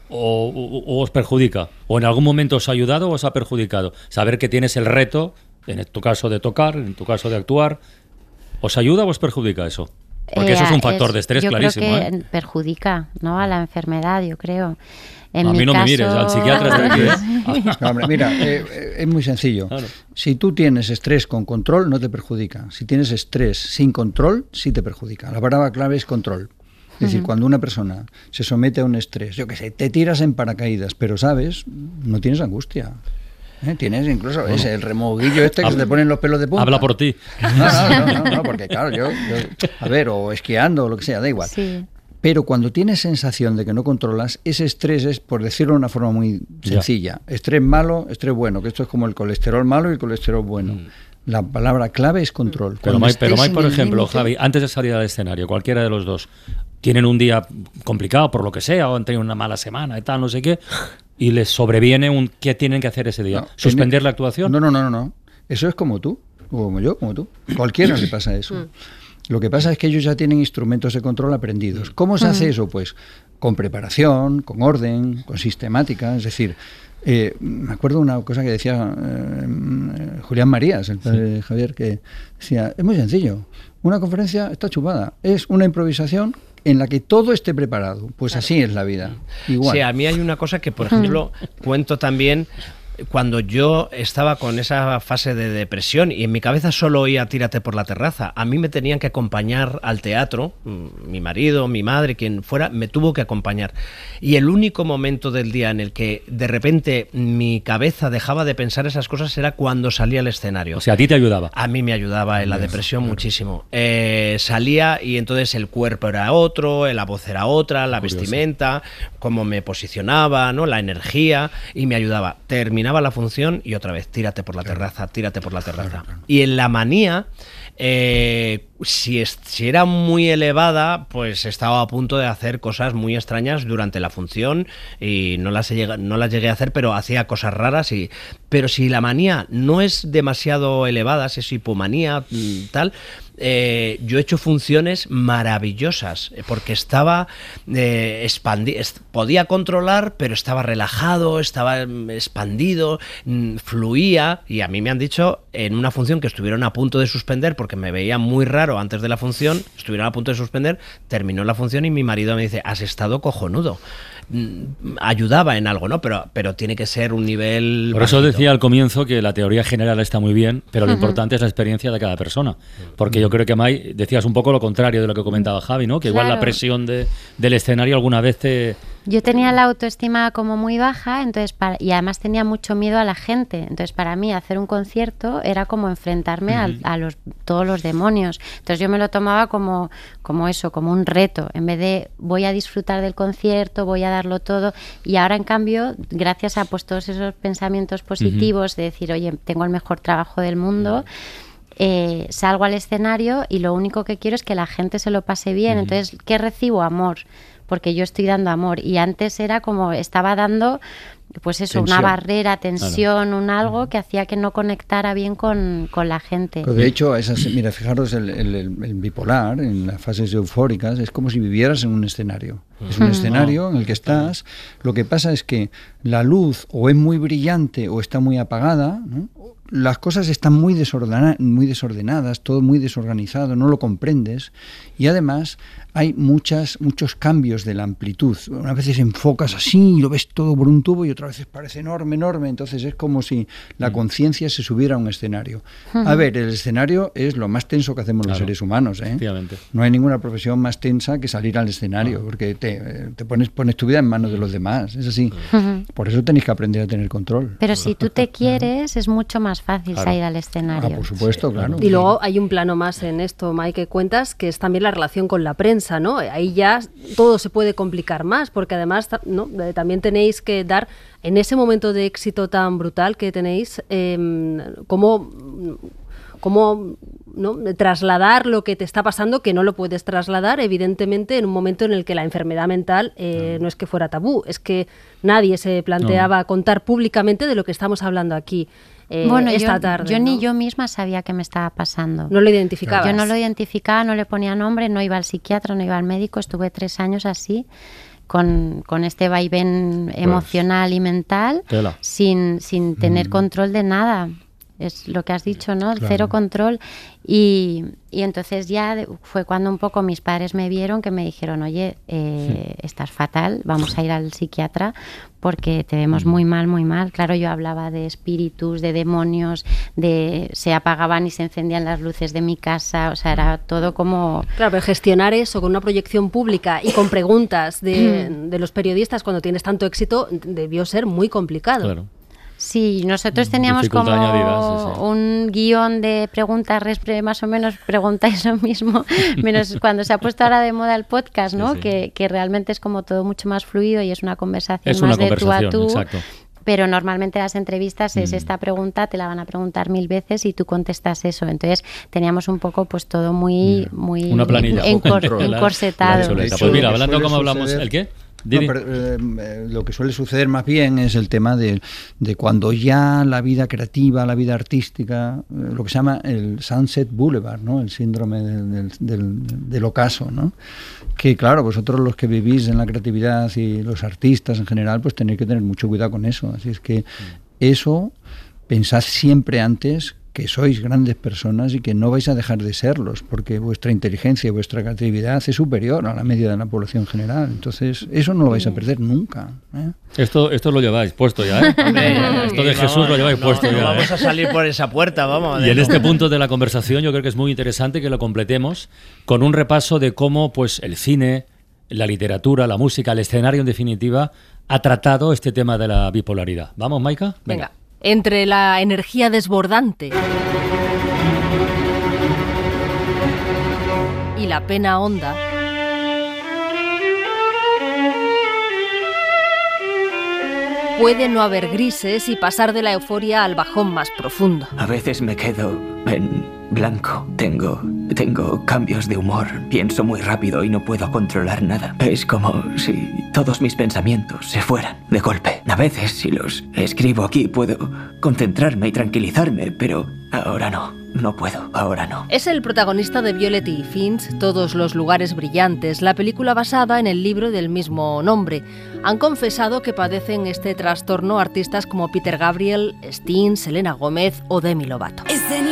o os perjudica? ¿O en algún momento os ha ayudado o os ha perjudicado? Saber que tienes el reto, en tu caso de tocar, en tu caso de actuar, ¿os ayuda o os perjudica eso? Porque eso es un factor de estrés clarísimo. Yo creo que perjudica, ¿no? A la enfermedad, yo creo. En a mí no caso... me mires, al psiquiatra está aquí. No, hombre, mira, es muy sencillo. Claro. Si tú tienes estrés con control, no te perjudica. Si tienes estrés sin control, sí te perjudica. La palabra clave es control. Es decir, cuando una persona se somete a un estrés, yo qué sé, te tiras en paracaídas, pero sabes, no tienes angustia. Tienes incluso el remoguillo que se te ponen los pelos de punta. Habla por ti. No, porque claro, yo a ver, o esquiando o lo que sea, da igual. Sí. Pero cuando tienes sensación de que no controlas, ese estrés es, por decirlo de una forma muy sencilla, estrés malo, estrés bueno, que esto es como el colesterol malo y el colesterol bueno. La palabra clave es control. Pero Mike, por ejemplo, Javi, antes de salir al escenario, cualquiera de los dos, tienen un día complicado por lo que sea, o han tenido una mala semana y tal, no sé qué, y les sobreviene ¿qué tienen que hacer ese día? ¿Suspender la actuación? No. Eso es como tú, o como yo, como tú. Cualquiera le pasa eso. Lo que pasa es que ellos ya tienen instrumentos de control aprendidos. ¿Cómo se hace eso? Pues con preparación, con orden, con sistemática. Es decir, me acuerdo una cosa que decía Julián Marías, el padre de Javier, que decía, es muy sencillo, una conferencia está chupada, es una improvisación en la que todo esté preparado. Pues así es la vida. Igual. Sí, a mí hay una cosa que, por ejemplo, cuento también. Cuando yo estaba con esa fase de depresión y en mi cabeza solo oía tírate por la terraza, a mí me tenían que acompañar al teatro, mi marido, mi madre, quien fuera, me tuvo que acompañar. Y el único momento del día en el que de repente mi cabeza dejaba de pensar esas cosas era cuando salía al escenario. O sea, ¿a ti te ayudaba? A mí me ayudaba en la depresión muchísimo. Salía y entonces el cuerpo era otro, la voz era otra, la vestimenta, cómo me posicionaba, ¿no? La energía, y me ayudaba. Terminaba la función y otra vez, tírate por la terraza, tírate por la terraza. Claro. Y en la manía, si era muy elevada, pues estaba a punto de hacer cosas muy extrañas durante la función y no las llegué a hacer, pero hacía cosas raras. Pero si la manía no es demasiado elevada, si es hipomanía, tal... yo he hecho funciones maravillosas porque estaba expandido, podía controlar, pero estaba relajado, estaba expandido, fluía. Y a mí me han dicho en una función que estuvieron a punto de suspender porque me veía muy raro antes de la función, estuvieron a punto de suspender, terminó la función y mi marido me dice, has estado cojonudo. Ayudaba en algo, ¿no? Pero tiene que ser un nivel... Por eso decía al comienzo que la teoría general está muy bien, pero lo importante es la experiencia de cada persona. Porque yo creo que, Mai, decías un poco lo contrario de lo que comentaba Javi, ¿no? Que igual la presión del escenario alguna vez te... Yo tenía la autoestima como muy baja, entonces y además tenía mucho miedo a la gente. Entonces, para mí, hacer un concierto era como enfrentarme a todos los demonios. Entonces, yo me lo tomaba como eso, como un reto. En vez de voy a disfrutar del concierto, voy a darlo todo. Y ahora, en cambio, gracias a pues, todos esos pensamientos positivos de decir, oye, tengo el mejor trabajo del mundo, salgo al escenario y lo único que quiero es que la gente se lo pase bien. Entonces, ¿qué recibo? Amor. Porque yo estoy dando amor y antes era como estaba dando pues eso, tensión. Una barrera, tensión, un algo que hacía que no conectara bien con la gente. Pero de hecho, mira, fijaros, el bipolar, en las fases eufóricas, es como si vivieras en un escenario. Es un escenario en el que estás, lo que pasa es que la luz o es muy brillante o está muy apagada, ¿no? las cosas están muy desordenadas, todo muy desorganizado, no lo comprendes, y además hay muchos cambios de la amplitud. Una vez enfocas así y lo ves todo por un tubo y otra vez parece enorme, entonces es como si la conciencia se subiera a un escenario. A ver, el escenario es lo más tenso que hacemos los seres humanos, ¿eh? No hay ninguna profesión más tensa que salir al escenario, porque te pones tu vida en manos de los demás, es así. Por eso tenéis que aprender a tener control. Pero si tú te quieres, es mucho más fácil salir al escenario. Por supuesto, claro. Y luego hay un plano más en esto, Mike, que cuentas, que es también la relación con la prensa, ¿no? Ahí ya todo se puede complicar más, porque además, ¿no?, también tenéis que dar, en ese momento de éxito tan brutal que tenéis, cómo ¿no?, trasladar lo que te está pasando, que no lo puedes trasladar, evidentemente, en un momento en el que la enfermedad mental no es que fuera tabú, es que nadie se planteaba contar públicamente de lo que estamos hablando aquí. Esta tarde, yo ¿no? Ni yo misma sabía qué me estaba pasando. No lo identificabas. Yo no lo identificaba, no le ponía nombre, no iba al psiquiatra, no iba al médico, estuve 3 años así, con este vaivén emocional y mental, sin tener control de nada. Es lo que has dicho, ¿no? Claro. Cero control. Y entonces ya fue cuando un poco mis padres me vieron, que me dijeron, oye, estás fatal, vamos a ir al psiquiatra porque te vemos muy mal, muy mal. Claro, yo hablaba de espíritus, de demonios, se apagaban y se encendían las luces de mi casa, o sea, era todo como... Claro, pero gestionar eso con una proyección pública y con preguntas de los periodistas cuando tienes tanto éxito debió ser muy complicado. Claro. Sí, nosotros teníamos como añadida, un guión de preguntas, más o menos pregunta eso mismo, menos cuando se ha puesto ahora de moda el podcast, ¿no? Que realmente es como todo mucho más fluido y es una conversación de tú a tú. Exacto. Pero normalmente las entrevistas es esta pregunta, te la van a preguntar 1000 veces y tú contestas eso. Entonces teníamos un poco pues todo muy una planilla encorsetado. Pues mira, hablando como hablamos, ¿el qué? No, pero, lo que suele suceder más bien es el tema de cuando ya la vida creativa, la vida artística, lo que se llama el Sunset Boulevard, ¿no? El síndrome del ocaso, ¿no? Que claro, vosotros los que vivís en la creatividad y los artistas en general, pues tenéis que tener mucho cuidado con eso. Así es que eso, pensad siempre antes que sois grandes personas y que no vais a dejar de serlos, porque vuestra inteligencia y vuestra creatividad es superior a la media de la población general. Entonces, eso no lo vais a perder nunca, ¿eh? Esto lo lleváis puesto ya, ¿eh? Esto de Jesús lo lleváis puesto ya. Vamos a salir por esa puerta, vamos. Y en este punto de la conversación yo creo que es muy interesante que lo completemos con un repaso de cómo pues el cine, la literatura, la música, el escenario en definitiva, ha tratado este tema de la bipolaridad. ¿Vamos, Maika? Venga. Entre la energía desbordante y la pena honda, puede no haber grises y pasar de la euforia al bajón más profundo. A veces me quedo en blanco. Tengo cambios de humor. Pienso muy rápido y no puedo controlar nada. Es como si todos mis pensamientos se fueran de golpe. A veces, si los escribo aquí, puedo concentrarme y tranquilizarme, pero ahora no puedo, ahora no. Es el protagonista de Violet y Finch, Todos los lugares brillantes, la película basada en el libro del mismo nombre. Han confesado que padecen este trastorno artistas como Peter Gabriel, Sting, Selena Gómez o Demi Lovato.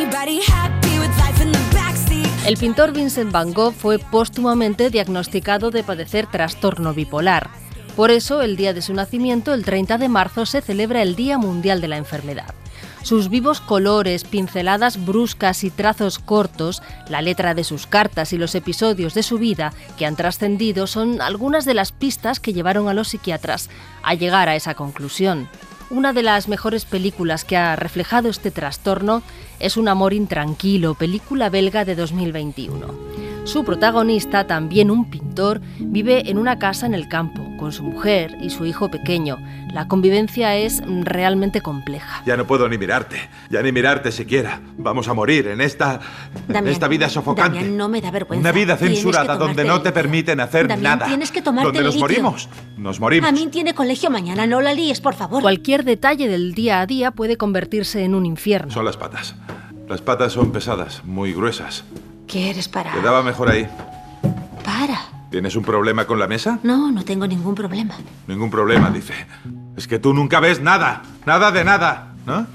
El pintor Vincent Van Gogh fue póstumamente diagnosticado de padecer trastorno bipolar. Por eso, el día de su nacimiento, el 30 de marzo, se celebra el Día Mundial de la Enfermedad. Sus vivos colores, pinceladas bruscas y trazos cortos, la letra de sus cartas y los episodios de su vida que han trascendido son algunas de las pistas que llevaron a los psiquiatras a llegar a esa conclusión. Una de las mejores películas que ha reflejado este trastorno es Un amor intranquilo, película belga de 2021. Su protagonista, también un pintor, vive en una casa en el campo, con su mujer y su hijo pequeño. La convivencia es realmente compleja. Ya no puedo ni mirarte siquiera. Vamos a morir en esta vida sofocante. Damián, no me da vergüenza. Una vida censurada donde no te permiten hacer Damián, nada. Tienes que tomarte donde nos morimos. Nos morimos. A mí tiene colegio mañana, no la líes, por favor. Cualquier detalle del día a día puede convertirse en un infierno. Son las patas. Las patas son pesadas, muy gruesas. ¿Quieres parar? Quedaba mejor ahí. Para. ¿Tienes un problema con la mesa? No, no tengo ningún problema. Ningún problema, dice. Es que tú nunca ves nada. Nada de nada, ¿no?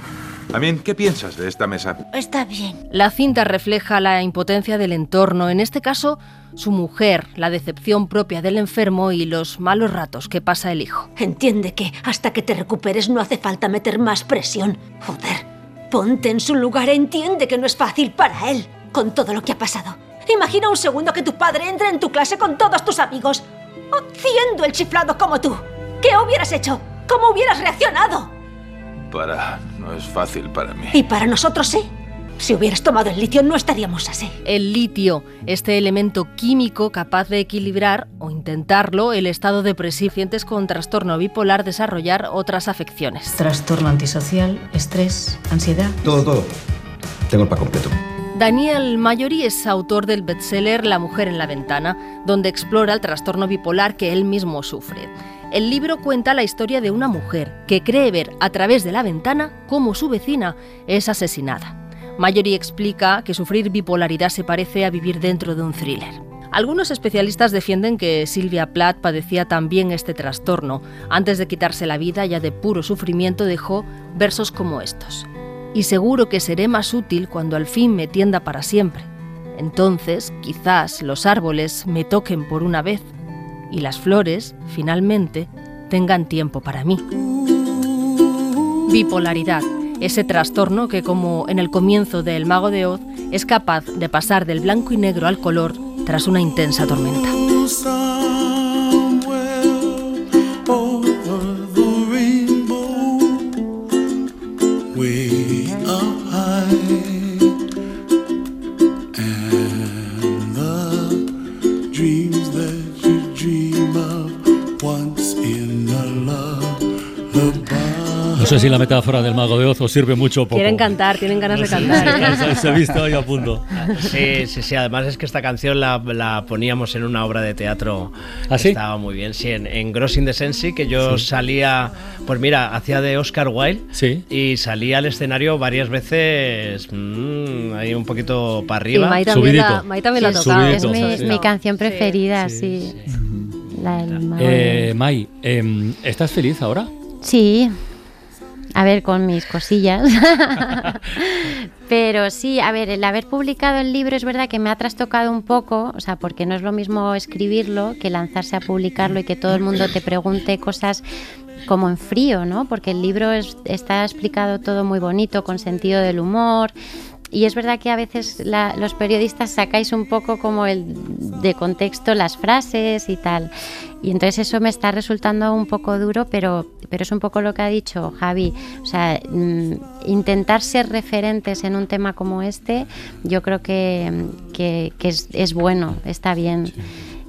Amin, ¿qué piensas de esta mesa? Está bien. La cinta refleja la impotencia del entorno, en este caso su mujer, la decepción propia del enfermo y los malos ratos que pasa el hijo. Entiende que hasta que te recuperes no hace falta meter más presión. Joder, ponte en su lugar, entiende que no es fácil para él, con todo lo que ha pasado. Imagina un segundo que tu padre entre en tu clase con todos tus amigos, haciendo el chiflado como tú. ¿Qué hubieras hecho? ¿Cómo hubieras reaccionado? No es fácil para mí. Y para nosotros sí. Si hubieras tomado el litio no estaríamos así. El litio, este elemento químico capaz de equilibrar, o intentarlo, el estado depresivo. Pacientes con trastorno bipolar desarrollar otras afecciones. Trastorno antisocial, estrés, ansiedad. Todo. Tengo el pack completo. Daniel Mallory es autor del bestseller La mujer en la ventana, donde explora el trastorno bipolar que él mismo sufre. El libro cuenta la historia de una mujer que cree ver a través de la ventana cómo su vecina es asesinada. Mallory explica que sufrir bipolaridad se parece a vivir dentro de un thriller. Algunos especialistas defienden que Sylvia Plath padecía también este trastorno. Antes de quitarse la vida, ya de puro sufrimiento, dejó versos como estos. Y seguro que seré más útil cuando al fin me tienda para siempre. Entonces, quizás los árboles me toquen por una vez y las flores, finalmente, tengan tiempo para mí. Bipolaridad. Ese trastorno que, como en el comienzo de El Mago de Oz, es capaz de pasar del blanco y negro al color tras una intensa tormenta. No sé si la metáfora del Mago de Oz os sirve mucho o poco. Quieren cantar, tienen ganas de cantar. Se ha visto ahí a punto. Sí. Además es que esta canción la poníamos en una obra de teatro. ¿Ah, sí? Estaba muy bien, sí, en Gross in the Sensi, que yo salía, pues mira, hacía de Oscar Wilde. Sí. Y salía al escenario varias veces, ahí un poquito para arriba. Sí, Mai también la ha tocado. Es mi canción preferida, sí. La del Mago de Oz. Mai, ¿estás feliz ahora? Sí. A ver, con mis cosillas. Pero sí, a ver, el haber publicado el libro es verdad que me ha trastocado un poco, o sea, porque no es lo mismo escribirlo que lanzarse a publicarlo y que todo el mundo te pregunte cosas como en frío, ¿no? Porque el libro está explicado todo muy bonito, con sentido del humor. Y es verdad que a veces los periodistas sacáis un poco como de contexto las frases y tal. Y entonces eso me está resultando un poco duro, pero es un poco lo que ha dicho Javi. O sea, intentar ser referentes en un tema como este, yo creo que es bueno, está bien. Sí.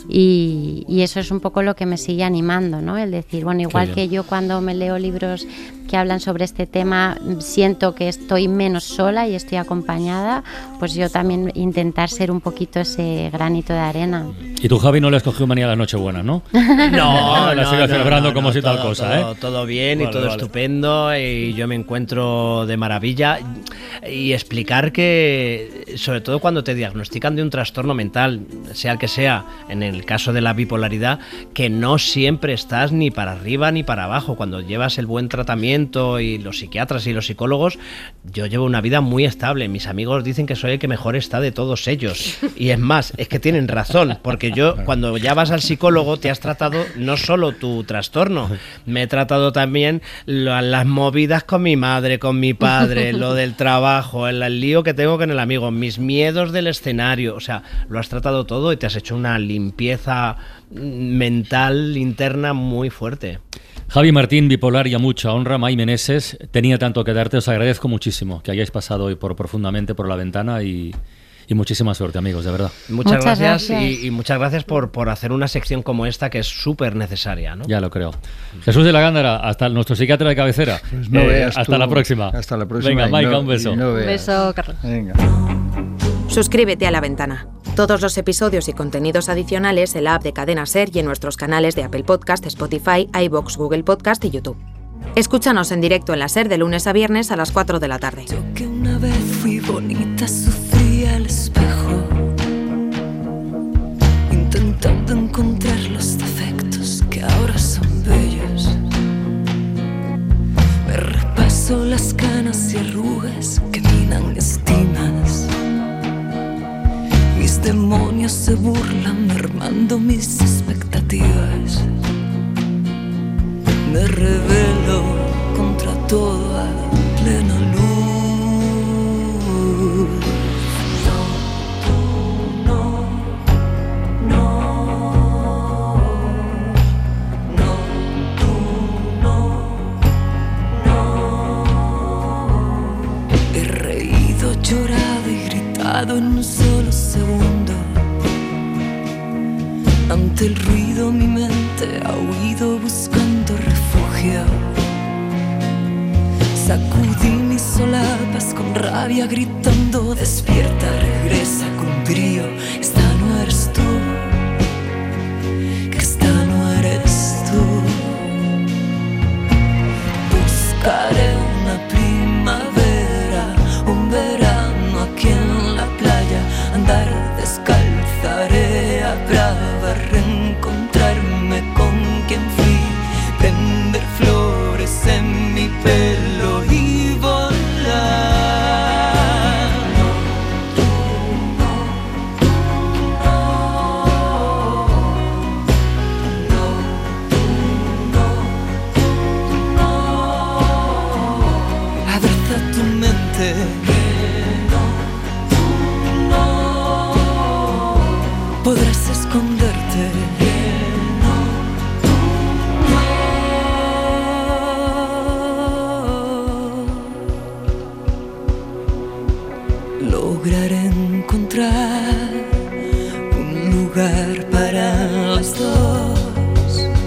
Y eso es un poco lo que me sigue animando, ¿no? El decir, bueno, igual que yo cuando me leo libros que hablan sobre este tema siento que estoy menos sola y estoy acompañada, pues yo también intentar ser un poquito ese granito de arena. Y tú, Javi, no le has cogido manía a la Nochebuena, ¿no? No, la sigo celebrando como si tal cosa, todo bien y todo estupendo, y yo me encuentro de maravilla. Y explicar que, sobre todo cuando te diagnostican de un trastorno mental, sea el que sea, en el caso de la bipolaridad, que no siempre estás ni para arriba ni para abajo. Cuando llevas el buen tratamiento, y los psiquiatras y los psicólogos, yo llevo una vida muy estable. Mis amigos dicen que soy el que mejor está de todos ellos. Y es más, es que tienen razón, porque yo, cuando ya vas al psicólogo, te has tratado no solo tu trastorno, me he tratado también las movidas con mi madre, con mi padre, lo del trabajo, el lío que tengo con el amigo, mis miedos del escenario. O sea, lo has tratado todo y te has hecho una limpieza mental interna muy fuerte. Javi Martín, bipolar y a mucha honra. Mai Meneses, tenía tanto que darte, os agradezco muchísimo que hayáis pasado hoy profundamente por la ventana y muchísima suerte, amigos, de verdad. Muchas gracias. Y muchas gracias por hacer una sección como esta, que es súper necesaria, ¿no? Ya lo creo. Jesús de la Gándara, hasta nuestro psiquiatra de cabecera. Pues hasta la próxima. Hasta la próxima. Venga, Maika, un beso. Un beso, Carlos. Venga. Suscríbete a La Ventana. Todos los episodios y contenidos adicionales en la app de Cadena SER y en nuestros canales de Apple Podcast, Spotify, iVoox, Google Podcast y YouTube. Escúchanos en directo en la SER de lunes a viernes a las 4 de la tarde. Yo que una vez fui bonita sufría al espejo, intentando encontrar los defectos que ahora son bellos. Me repaso las canas y arrugas drogas que minan estimas. Mis demonios se burlan mermando mis expectativas. Me rebelo contra todo a plena luz. Llorado y gritado en un solo segundo. Ante el ruido mi mente ha huido buscando refugio. Sacudí mis solapas con rabia gritando: despierta, regresa con brío. Esta no eres tú, que esta no eres tú. Buscaré una primavera, un verano aquí en la playa, andar descalzaré a brava, reencontrarme con quien fui, prender flores en mi pelo y volar. Abraza tu mente. Podrás esconderte. Lograré encontrar un lugar para los dos.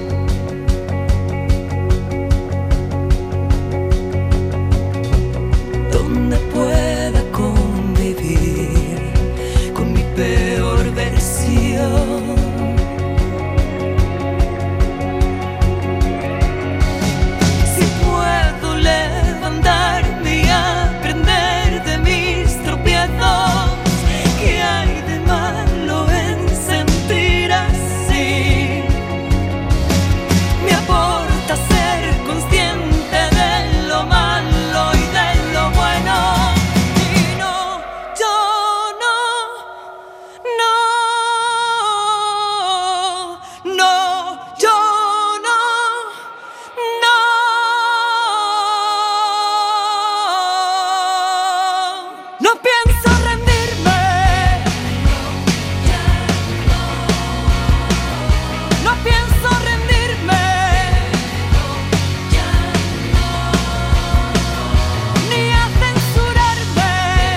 Donde pueda convivir con mi peor versión. Si puedo levantarme y aprender de mis tropiezos, ¿qué hay de malo en sentir así? Me aporta ser consciente de lo malo y de lo bueno. Y no, yo no, yo no. No pienso rendirme. No pienso rendirme. Ni a censurarme.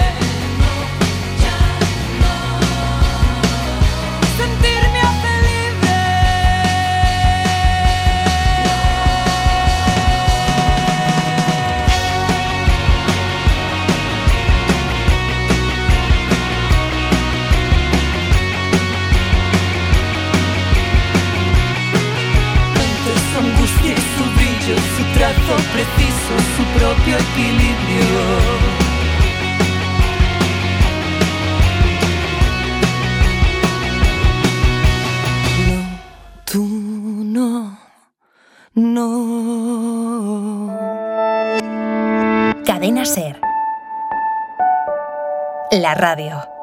Sentirme hace libre. Su angustia y su brillo, su trazo preciso, su propio equilibrio. No, tú no, no. Cadena SER. La radio.